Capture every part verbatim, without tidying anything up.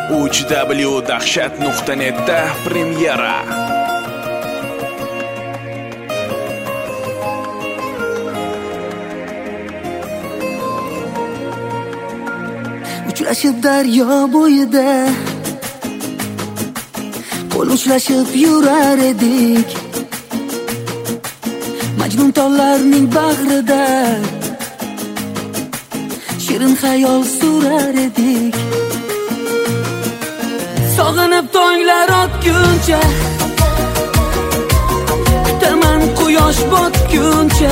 uch w dahshat nuqta net da premyera. Uchrashib daryo bo'yida, qo'l uchrashib yurar edik. Majnun tollarning bag'rida shirin xayol surar edik. Sog'inib tonglar otguncha, kutaman quyosh botguncha.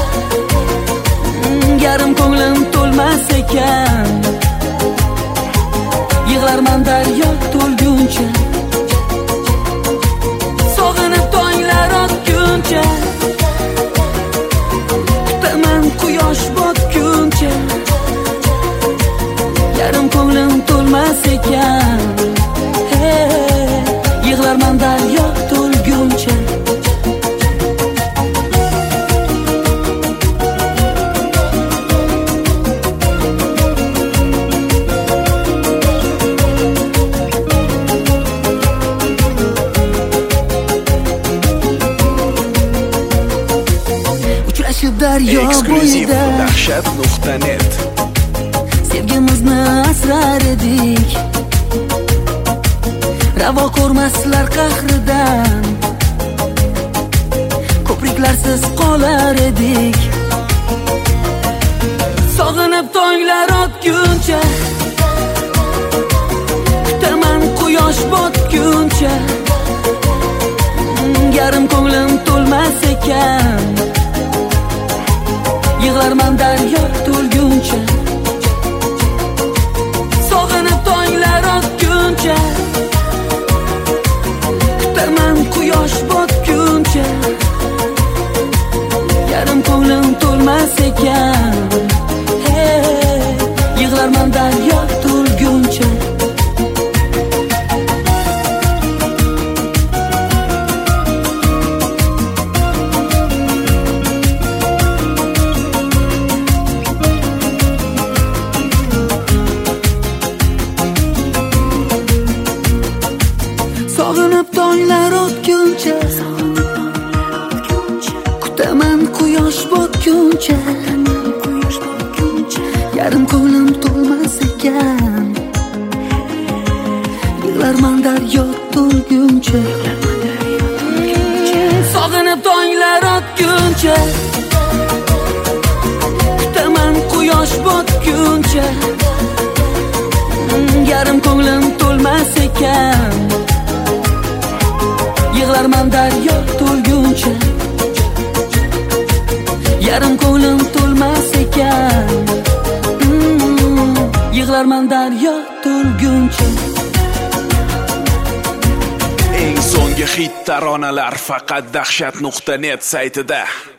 Yarim ko'nglim to'lmas ekan, yig'larman daryo to'lguncha. Sog'inib tonglar otguncha, kutaman quyosh botguncha. Yarim ko'nglim to'lmas ekan, yig'larman daryo to'lguncha. Daryo bo'yida dahshat nuqta net sevgimizni asrar edik. Ravo ko'rmaslar qahridan, ko'priklarsiz qolar edik. Sog'inib tonglar otguncha, kutaman quyosh botguncha. Yarim ko'nglim to'lmas ekan, yig'larman daryo to'lguncha. Sog'inib tonglar otguncha, kutaman quyosh botguncha. Yarim ko'nglim to'lmas ekan, yig'larman daryo to'lguncha. Sog'inib tonglar otguncha, kutaman quyosh botguncha. Yarim ko'nglim to'lmas ekan, yig'larman daryo to'lguncha. Sog'inib tonglar otguncha, kutaman quyosh botguncha. Yarim ko'nglim to'lmas ekan, yig'larman daryo to'lguncha. Yarim ko'nglim to'lmas ekan, yig'larman daryo to'lguncha. Eng so'nggi hit taronalar faqat dahshat nuqta net saytida.